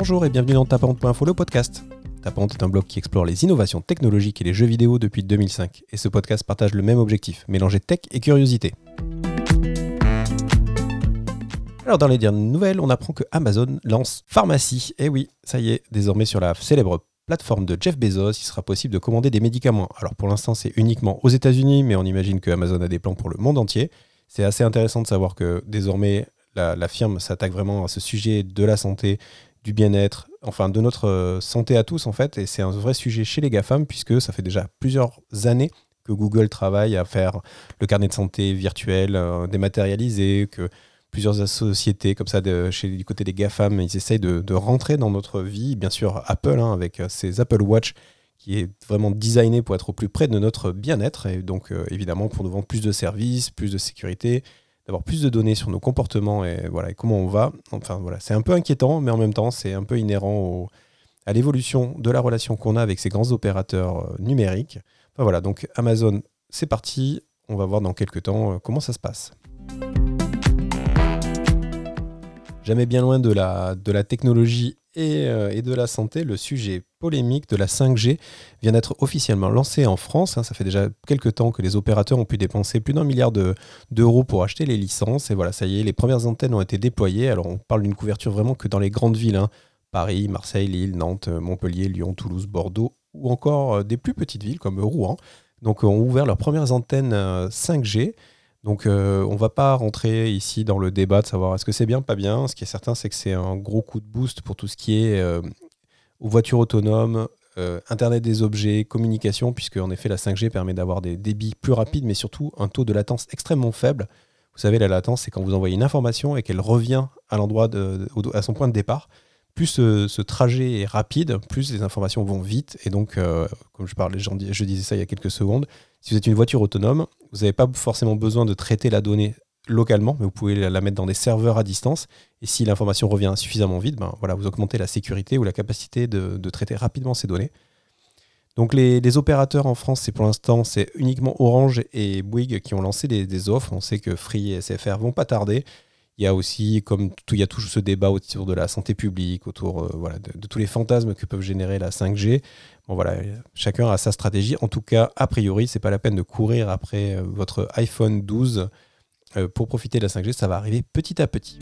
Bonjour et bienvenue dans Tapante.info, le podcast. Tapante est un blog qui explore les innovations technologiques et les jeux vidéo depuis 2005. Et ce podcast partage le même objectif, mélanger tech et curiosité. Alors dans les dernières nouvelles, on apprend que Amazon lance Pharmacie. Et oui, ça y est, désormais sur la célèbre plateforme de Jeff Bezos, il sera possible de commander des médicaments. Alors pour l'instant, c'est uniquement aux États-Unis, mais on imagine que Amazon a des plans pour le monde entier. C'est assez intéressant de savoir que désormais, la firme s'attaque vraiment à ce sujet de la santé, du bien-être, enfin de notre santé à tous en fait. Et c'est un vrai sujet chez les GAFAM, puisque ça fait déjà plusieurs années que Google travaille à faire le carnet de santé virtuel, dématérialisé, que plusieurs sociétés comme ça du côté des GAFAM, ils essayent de rentrer dans notre vie. Bien sûr, Apple, avec ses Apple Watch, qui est vraiment designé pour être au plus près de notre bien-être. Et donc, évidemment, pour nous vendre plus de services, plus de sécurité, d'avoir plus de données sur nos comportements et comment on va. Enfin, voilà, c'est un peu inquiétant, mais en même temps, c'est un peu inhérent à l'évolution de la relation qu'on a avec ces grands opérateurs numériques. Enfin, voilà, donc Amazon, c'est parti. On va voir dans quelques temps comment ça se passe. Jamais bien loin de la technologie et de la santé, le sujet polémique de la 5G vient d'être officiellement lancé en France. Ça fait déjà quelques temps que les opérateurs ont pu dépenser plus d'1 milliard d'euros pour acheter les licences. Et voilà, ça y est, les premières antennes ont été déployées. Alors on parle d'une couverture vraiment que dans les grandes villes, Paris, Marseille, Lille, Nantes, Montpellier, Lyon, Toulouse, Bordeaux, ou encore des plus petites villes comme Rouen. Donc ont ouvert leurs premières antennes 5G. Donc on ne va pas rentrer ici dans le débat de savoir est-ce que c'est bien, pas bien. Ce qui est certain, c'est que c'est un gros coup de boost pour tout ce qui est voitures autonomes, Internet des objets, communication, puisque en effet la 5G permet d'avoir des débits plus rapides, mais surtout un taux de latence extrêmement faible. Vous savez, la latence, c'est quand vous envoyez une information et qu'elle revient à l'endroit à son point de départ. Plus ce trajet est rapide, plus les informations vont vite. Et donc, comme je disais ça il y a quelques secondes, si vous êtes une voiture autonome, vous n'avez pas forcément besoin de traiter la donnée localement, mais vous pouvez la mettre dans des serveurs à distance. Et si l'information revient suffisamment vite, vous augmentez la sécurité ou la capacité de traiter rapidement ces données. Donc les opérateurs en France, pour l'instant, c'est uniquement Orange et Bouygues qui ont lancé des offres. On sait que Free et SFR vont pas tarder. Il y a aussi, il y a tout ce débat autour de la santé publique, autour de tous les fantasmes que peuvent générer la 5G. Bon, voilà, chacun a sa stratégie. En tout cas, a priori, c'est pas la peine de courir après votre iPhone 12 pour profiter de la 5G. Ça va arriver petit à petit.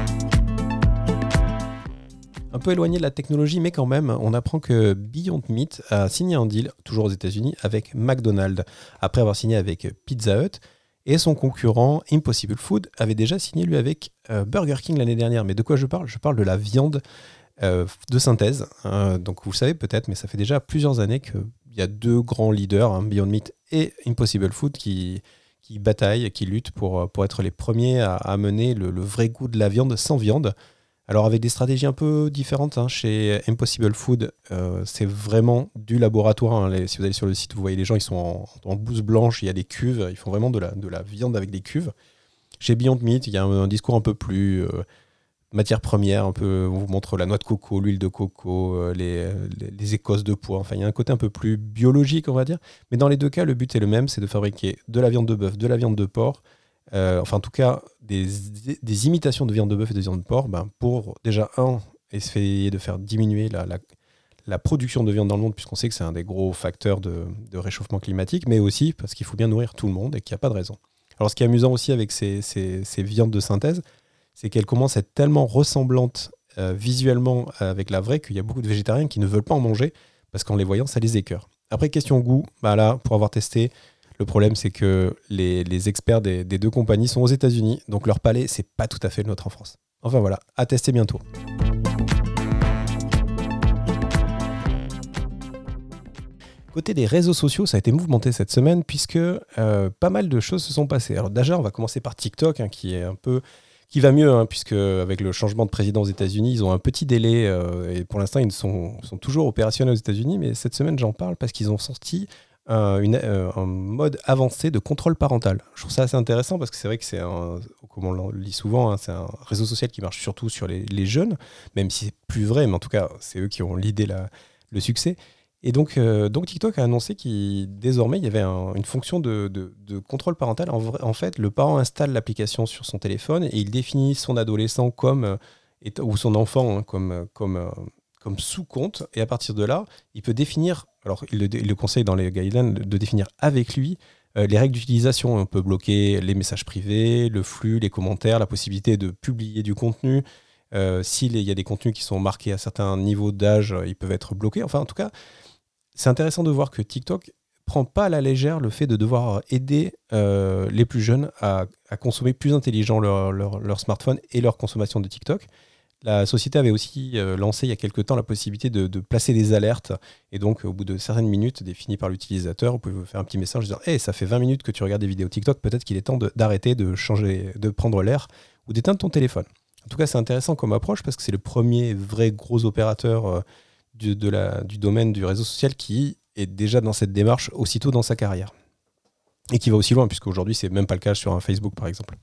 Un peu éloigné de la technologie, mais quand même, on apprend que Beyond Meat a signé un deal, toujours aux États-Unis, avec McDonald's, après avoir signé avec Pizza Hut. Et son concurrent Impossible Food avait déjà signé lui avec Burger King l'année dernière. Mais de quoi je parle ? Je parle de la viande de synthèse. Donc vous le savez peut-être, mais ça fait déjà plusieurs années qu'il y a deux grands leaders, Beyond Meat et Impossible Food, qui bataillent, qui luttent pour être les premiers à amener le vrai goût de la viande sans viande. Alors avec des stratégies un peu différentes, chez Impossible Food, c'est vraiment du laboratoire. Si vous allez sur le site, vous voyez les gens, ils sont en blouse blanche, il y a des cuves, ils font vraiment de la viande avec des cuves. Chez Beyond Meat, il y a un discours un peu plus matière première, on vous montre la noix de coco, l'huile de coco, les écosses de pois, enfin il y a un côté un peu plus biologique, on va dire. Mais dans les deux cas, le but est le même, c'est de fabriquer de la viande de bœuf, de la viande de porc, en tout cas des imitations de viande de bœuf et de viande de porc, pour déjà essayer de faire diminuer la production de viande dans le monde, puisqu'on sait que c'est un des gros facteurs de réchauffement climatique, mais aussi parce qu'il faut bien nourrir tout le monde et qu'il n'y a pas de raison. Alors ce qui est amusant aussi avec ces viandes de synthèse, c'est qu'elles commencent à être tellement ressemblantes visuellement avec la vraie qu'il y a beaucoup de végétariens qui ne veulent pas en manger parce qu'en les voyant, ça les écœure. Après, question goût, là, pour avoir testé, le problème, c'est que les experts des deux compagnies sont aux États-Unis, donc leur palais, c'est pas tout à fait le nôtre en France. Enfin voilà, à tester bientôt. Côté des réseaux sociaux, ça a été mouvementé cette semaine puisque pas mal de choses se sont passées. Alors déjà, on va commencer par TikTok, qui va mieux, puisque avec le changement de président aux États-Unis, ils ont un petit délai et pour l'instant, ils sont toujours opérationnels aux États-Unis, mais cette semaine, j'en parle parce qu'ils ont sorti un mode avancé de contrôle parental. Je trouve ça assez intéressant parce que c'est vrai que comme on le lit souvent, c'est un réseau social qui marche surtout sur les jeunes, même si c'est plus vrai, mais en tout cas, c'est eux qui ont l'idée, le succès. Et donc TikTok a annoncé qu'il désormais il y avait une fonction de contrôle parental. En fait, le parent installe l'application sur son téléphone et il définit son adolescent comme ou son enfant, hein, comme sous-compte. Et à partir de là, il peut définir, alors il le conseille dans les guidelines, de définir avec lui les règles d'utilisation. On peut bloquer les messages privés, le flux, les commentaires, la possibilité de publier du contenu. S'il y a des contenus qui sont marqués à certains niveaux d'âge, ils peuvent être bloqués. Enfin, en tout cas, c'est intéressant de voir que TikTok prend pas à la légère le fait de devoir aider les plus jeunes à consommer plus intelligent leur smartphone et leur consommation de TikTok. La société avait aussi lancé il y a quelques temps la possibilité de placer des alertes. Et donc, au bout de certaines minutes définies par l'utilisateur, vous pouvez vous faire un petit message disant hey, ça fait 20 minutes que tu regardes des vidéos TikTok, peut-être qu'il est temps d'arrêter, de changer, de prendre l'air ou d'éteindre ton téléphone. En tout cas, c'est intéressant comme approche parce que c'est le premier vrai gros opérateur du domaine du réseau social qui est déjà dans cette démarche aussitôt dans sa carrière. Et qui va aussi loin, puisqu'aujourd'hui, c'est même pas le cas sur un Facebook, par exemple.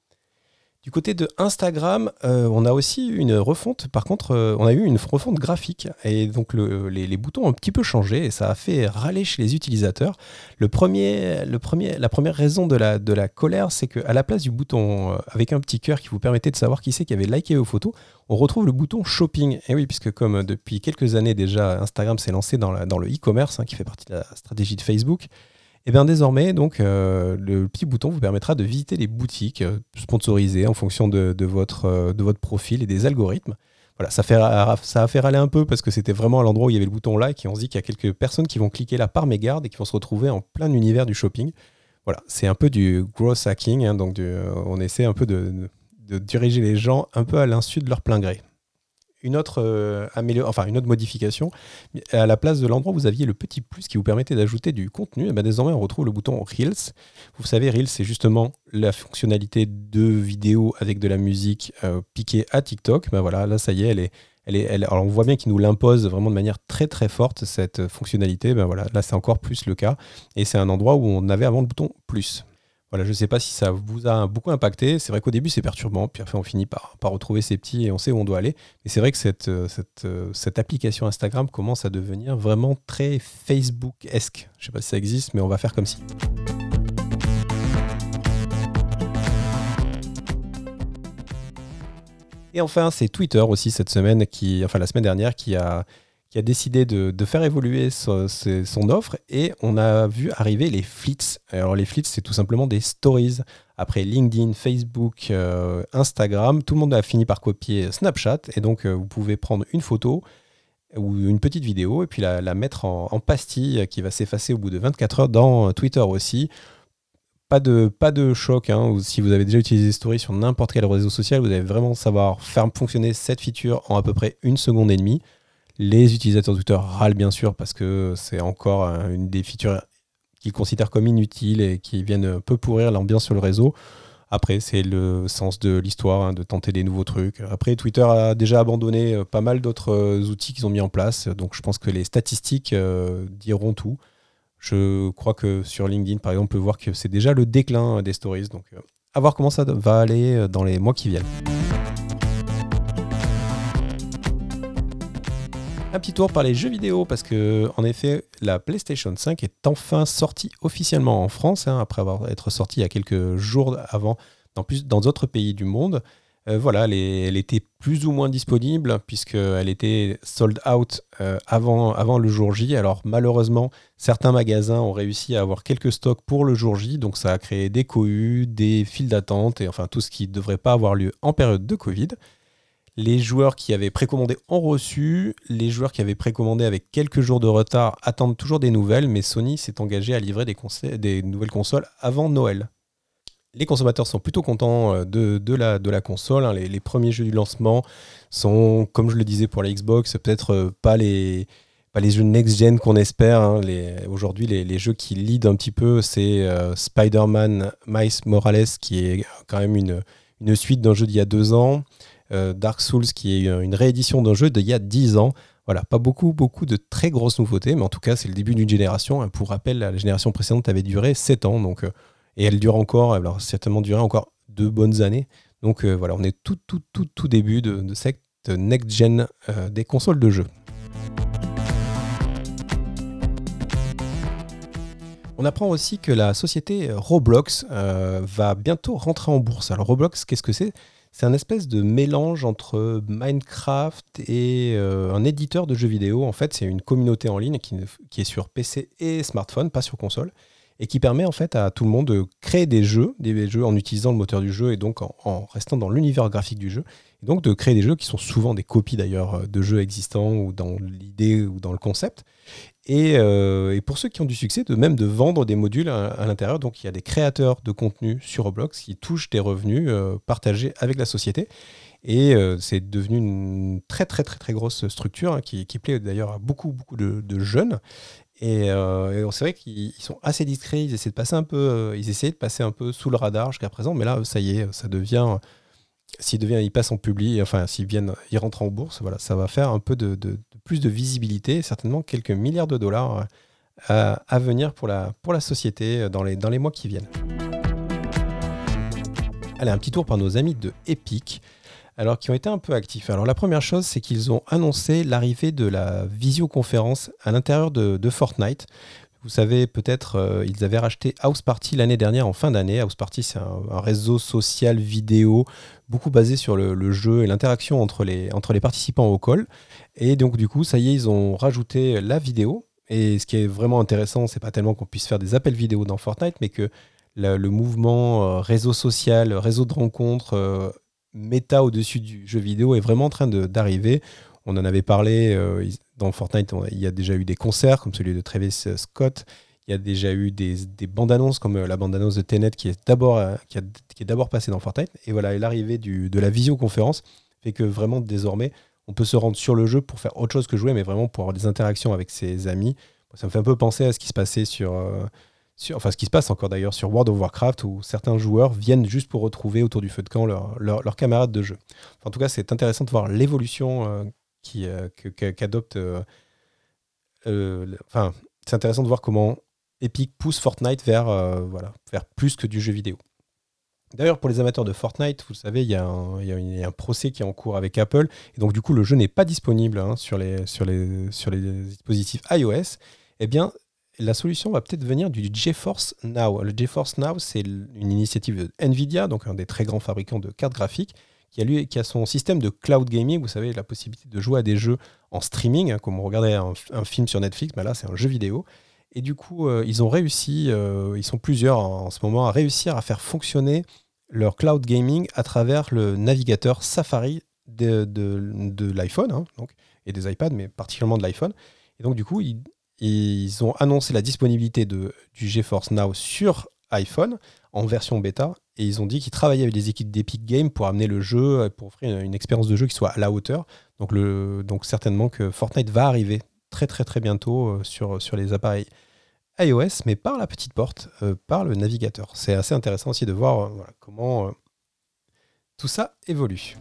Du côté de Instagram, on a aussi une refonte. Par contre, on a eu une refonte graphique. Et donc, les boutons ont un petit peu changé et ça a fait râler chez les utilisateurs. La première raison de la colère, c'est qu'à la place du bouton avec un petit cœur qui vous permettait de savoir qui c'est qui avait liké vos photos, on retrouve le bouton shopping. Et oui, puisque comme depuis quelques années déjà, Instagram s'est lancé dans le e-commerce, qui fait partie de la stratégie de Facebook. Et bien désormais, donc, le petit bouton vous permettra de visiter les boutiques sponsorisées en fonction de votre profil et des algorithmes. Voilà, ça a fait râler un peu parce que c'était vraiment à l'endroit où il y avait le bouton like et on se dit qu'il y a quelques personnes qui vont cliquer là par mégarde et qui vont se retrouver en plein univers du shopping. Voilà, c'est un peu du growth hacking, donc on essaie un peu de diriger les gens un peu à l'insu de leur plein gré. Une autre modification, à la place de l'endroit où vous aviez le petit plus qui vous permettait d'ajouter du contenu, et bien désormais on retrouve le bouton Reels. Vous savez, Reels, c'est justement la fonctionnalité de vidéo avec de la musique piquée à TikTok. Ben voilà, là ça y est, alors on voit bien qu'il nous l'impose vraiment de manière très très forte, cette fonctionnalité. Ben voilà, là c'est encore plus le cas. Et c'est un endroit où on avait avant le bouton plus. Voilà, je ne sais pas si ça vous a beaucoup impacté. C'est vrai qu'au début, c'est perturbant. Puis après, on finit par retrouver ses petits et on sait où on doit aller. Mais c'est vrai que cette application Instagram commence à devenir vraiment très Facebook-esque. Je ne sais pas si ça existe, mais on va faire comme si. Et enfin, c'est Twitter aussi cette semaine, la semaine dernière, qui a décidé de faire évoluer son offre et on a vu arriver les Fleets. Alors les Fleets, c'est tout simplement des stories. Après LinkedIn, Facebook, Instagram, tout le monde a fini par copier Snapchat et donc vous pouvez prendre une photo ou une petite vidéo et puis la mettre en pastille qui va s'effacer au bout de 24 heures dans Twitter aussi. Pas de choc, si vous avez déjà utilisé Stories sur n'importe quel réseau social, vous allez vraiment savoir faire fonctionner cette feature en à peu près 1 seconde et demie. Les utilisateurs de Twitter râlent bien sûr parce que c'est encore une des features qu'ils considèrent comme inutiles et qui viennent un peu pourrir l'ambiance sur le réseau. Après, c'est le sens de l'histoire, de tenter des nouveaux trucs. Après, Twitter a déjà abandonné pas mal d'autres outils qu'ils ont mis en place. Donc, je pense que les statistiques diront tout. Je crois que sur LinkedIn, par exemple, on peut voir que c'est déjà le déclin des stories. Donc, à voir comment ça va aller dans les mois qui viennent. Un petit tour par les jeux vidéo parce que en effet la PlayStation 5 est enfin sortie officiellement en France après être sortie il y a quelques jours avant dans d'autres pays du monde. Elle était plus ou moins disponible puisqu'elle était sold out avant le jour J. Alors malheureusement, certains magasins ont réussi à avoir quelques stocks pour le jour J, donc ça a créé des cohus, des files d'attente et enfin tout ce qui ne devrait pas avoir lieu en période de Covid. Les joueurs qui avaient précommandé ont reçu. Les joueurs qui avaient précommandé avec quelques jours de retard attendent toujours des nouvelles, mais Sony s'est engagé à livrer des nouvelles consoles avant Noël. Les consommateurs sont plutôt contents de la console. Les premiers jeux du lancement sont, comme je le disais pour la Xbox, peut-être pas les jeux next-gen qu'on espère. Aujourd'hui, les jeux qui lead un petit peu, c'est Spider-Man Miles Morales, qui est quand même une suite d'un jeu d'il y a 2 ans. Dark Souls qui est une réédition d'un jeu d'il y a 10 ans. Voilà, pas beaucoup de très grosses nouveautés, mais en tout cas c'est le début d'une génération. Pour rappel, la génération précédente avait duré 7 ans, et elle dure encore, elle aura certainement duré encore 2 bonnes années. Donc voilà, on est tout début de cette next-gen des consoles de jeux. On apprend aussi que la société Roblox va bientôt rentrer en bourse. Alors Roblox, qu'est-ce que c'est ? C'est un espèce de mélange entre Minecraft et un éditeur de jeux vidéo. En fait, c'est une communauté en ligne qui est sur PC et smartphone, pas sur console, et qui permet en fait à tout le monde de créer des jeux en utilisant le moteur du jeu et donc en restant dans l'univers graphique du jeu. Et donc de créer des jeux qui sont souvent des copies d'ailleurs de jeux existants ou dans l'idée ou dans le concept. Et pour ceux qui ont du succès, même de vendre des modules à l'intérieur. Donc il y a des créateurs de contenu sur Roblox qui touchent des revenus partagés avec la société. Et c'est devenu une très très très très grosse structure hein, qui plaît d'ailleurs à beaucoup beaucoup de jeunes. Et c'est vrai qu'ils sont assez discrets, ils essaient de passer un peu, ils essaient de passer un peu sous le radar jusqu'à présent, mais là ça y est, ça devient, ils passent en public, enfin ils rentrent en bourse, voilà, ça va faire un peu de plus de visibilité, certainement quelques milliards de dollars à venir pour la société dans les mois qui viennent. Allez, un petit tour par nos amis de Epic. Alors, qui ont été un peu actifs. Alors, la première chose, c'est qu'ils ont annoncé l'arrivée de la visioconférence à l'intérieur de Fortnite. Vous savez, peut-être, ils avaient racheté House Party l'année dernière, en fin d'année. House Party, c'est un réseau social vidéo, beaucoup basé sur le jeu et l'interaction entre les participants au call. Et donc, du coup, ça y est, ils ont rajouté la vidéo. Et ce qui est vraiment intéressant, c'est pas tellement qu'on puisse faire des appels vidéo dans Fortnite, mais que le mouvement réseau social, réseau de rencontres, méta au-dessus du jeu vidéo est vraiment en train d'arriver. On en avait parlé dans Fortnite, il y a déjà eu des concerts comme celui de Travis Scott. Il y a déjà eu des bandes-annonces comme la bande-annonce de Tenet qui est d'abord passée dans Fortnite. Et voilà, et l'arrivée de la visioconférence fait que vraiment désormais, on peut se rendre sur le jeu pour faire autre chose que jouer, mais vraiment pour avoir des interactions avec ses amis. Ça me fait un peu penser à ce qui se passait ce qui se passe encore d'ailleurs sur World of Warcraft, où certains joueurs viennent juste pour retrouver autour du feu de camp leurs camarades de jeu. Enfin, en tout cas, c'est intéressant de voir l'évolution qu'adopte. C'est intéressant de voir comment Epic pousse Fortnite vers plus que du jeu vidéo. D'ailleurs, pour les amateurs de Fortnite, vous savez, il y a un procès qui est en cours avec Apple, et donc du coup, le jeu n'est pas disponible sur les dispositifs iOS. Eh bien, la solution va peut-être venir du GeForce Now. Le GeForce Now, c'est une initiative de Nvidia, donc un des très grands fabricants de cartes graphiques, qui a son système de cloud gaming. Vous savez, la possibilité de jouer à des jeux en streaming, hein, comme on regardait un film sur Netflix, mais là, c'est un jeu vidéo. Et du coup, ils ont réussi, ils sont plusieurs en ce moment, à réussir à faire fonctionner leur cloud gaming à travers le navigateur Safari de l'iPhone, hein, donc, et des iPads, mais particulièrement de l'iPhone. Et donc, du coup, ils ont annoncé la disponibilité du GeForce Now sur iPhone en version bêta, et ils ont dit qu'ils travaillaient avec des équipes d'Epic Games pour amener le jeu, pour offrir une expérience de jeu qui soit à la hauteur. Donc certainement que Fortnite va arriver très très très bientôt sur les appareils iOS, mais par la petite porte, par le navigateur. C'est assez intéressant aussi de voir comment tout ça évolue.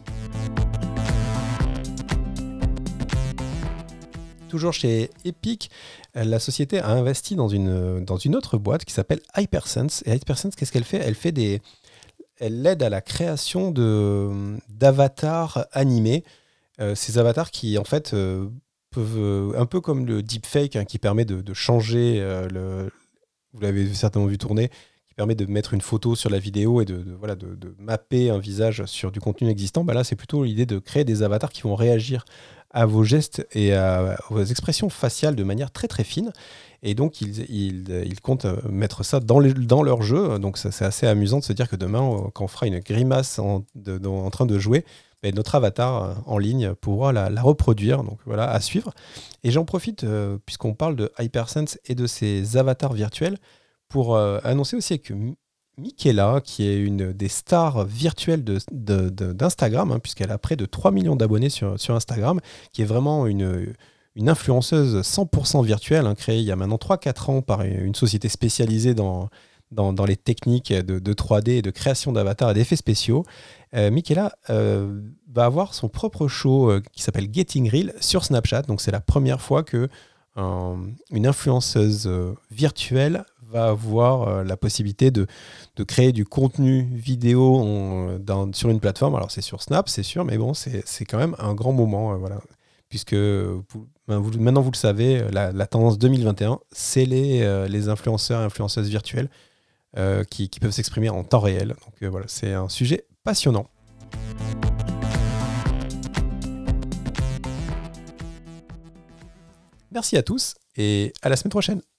Toujours chez Epic, la société a investi dans une autre boîte qui s'appelle Hypersense. Et Hypersense, qu'est-ce qu'elle fait ? Elle aide à la création d'avatars animés. Ces avatars qui, en fait, peuvent, un peu comme le deepfake, hein, qui permet de changer, vous l'avez certainement vu tourner, qui permet de mettre une photo sur la vidéo et de mapper un visage sur du contenu existant. Bah là, c'est plutôt l'idée de créer des avatars qui vont réagir à vos gestes et à vos expressions faciales de manière très très fine. Et donc, ils comptent mettre ça dans leur jeu. Donc, c'est assez amusant de se dire que demain, quand on fera une grimace en train de jouer, notre avatar en ligne pourra la reproduire. Donc, voilà, à suivre. Et j'en profite, puisqu'on parle de Hypersense et de ses avatars virtuels, pour annoncer aussi que Michaela, qui est une des stars virtuelles d'Instagram, hein, puisqu'elle a près de 3 millions d'abonnés sur Instagram, qui est vraiment une influenceuse 100% virtuelle, hein, créée il y a maintenant 3-4 ans par une société spécialisée dans les techniques de 3D et de création d'avatars et d'effets spéciaux. Michaela va avoir son propre show qui s'appelle Getting Real sur Snapchat. Donc c'est la première fois que une influenceuse virtuelle va avoir la possibilité de créer du contenu vidéo sur une plateforme. Alors c'est sur Snap, c'est sûr, mais bon, c'est quand même un grand moment, voilà. Puisque maintenant vous le savez, la tendance 2021, c'est les influenceurs et influenceuses virtuelles qui peuvent s'exprimer en temps réel. Donc voilà, c'est un sujet passionnant. Merci à tous et à la semaine prochaine.